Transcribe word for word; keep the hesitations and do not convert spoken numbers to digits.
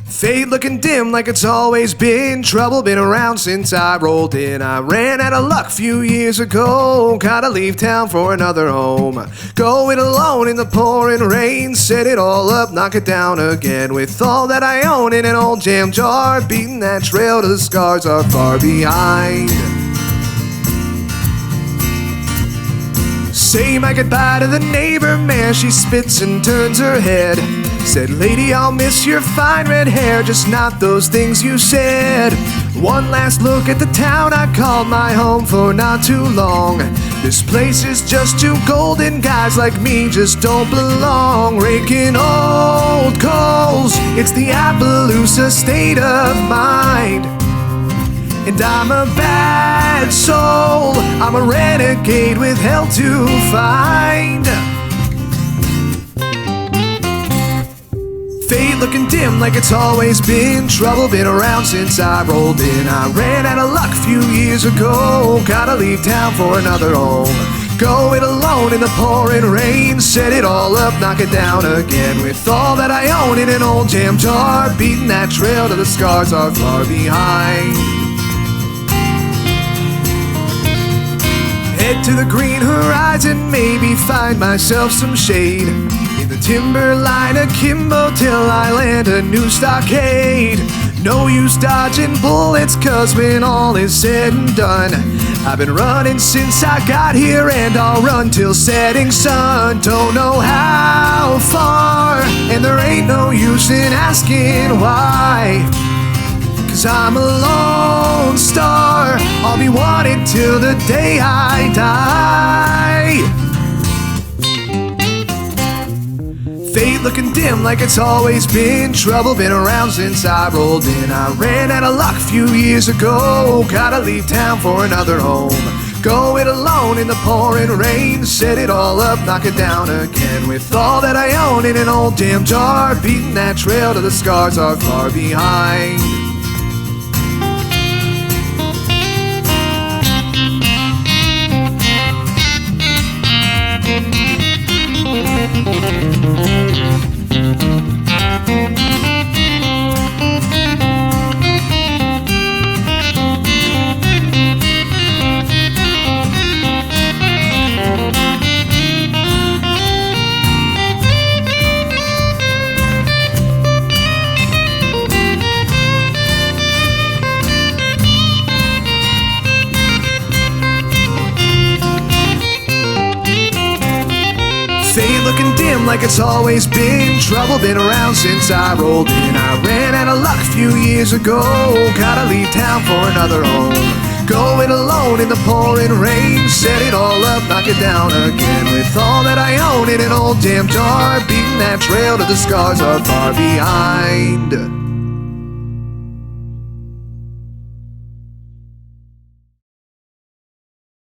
Fate looking dim like it's always been. Trouble been around since I rolled in. I ran out of luck few years ago. Gotta leave town for another home. Going alone in the pouring rain. Set it all up, knock it down again. With all that I own in an old jam jar. Beating that trail till the scars are far behind. Say my goodbye to the neighbor, man. She spits and turns her head. Said, lady, I'll miss your fine red hair, just not those things you said. One last look at the town I called my home for not too long. This place is just too golden, guys like me just don't belong. Raking old coals, it's the Appaloosa state of mind. And I'm a bad soul, I'm a renegade with hell to find. Fate looking dim like it's always been. Trouble been around since I rolled in. I ran out of luck few years ago. Gotta leave town for another home. Going alone in the pouring rain. Set it all up, knock it down again. With all that I own in an old jam jar. Beating that trail till the scars are far behind. Head to the green horizon, maybe find myself some shade. In the timberline akimbo till I land a new stockade. No use dodging bullets, cause when all is said and done, I've been running since I got here and I'll run till setting sun. Don't know how far, and there ain't no use in asking why. Cause I'm a lone star, I'll be wanted till the day I die. Fate looking dim like it's always been. Trouble been around since I rolled in. I ran out of luck few years ago. Gotta leave town for another home. Going alone in the pouring rain. Set it all up, knock it down again. With all that I own in an old jam jar. Beating that trail till the scars are far behind. Fate looking dim like it's always been. Trouble been around since I rolled in. I ran out of luck few years ago. Gotta leave town for another home. Going alone in the pouring rain. Set it all up, knock it down again. With all that I own in an old jam jar. Beating that trail till the scars are far behind.